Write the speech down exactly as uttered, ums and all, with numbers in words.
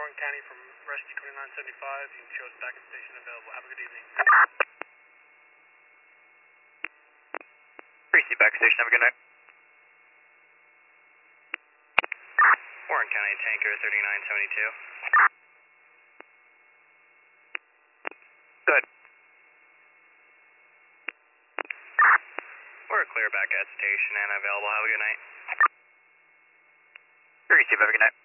Warren County from Rescue twenty-nine seventy-five. You can show us back at station available. Have a good evening. Receive back station. Have a good night. Warren County Tanker thirty-nine seventy-two. Good. We're clear back at station and available. Have a good night. Receive. Have a good night.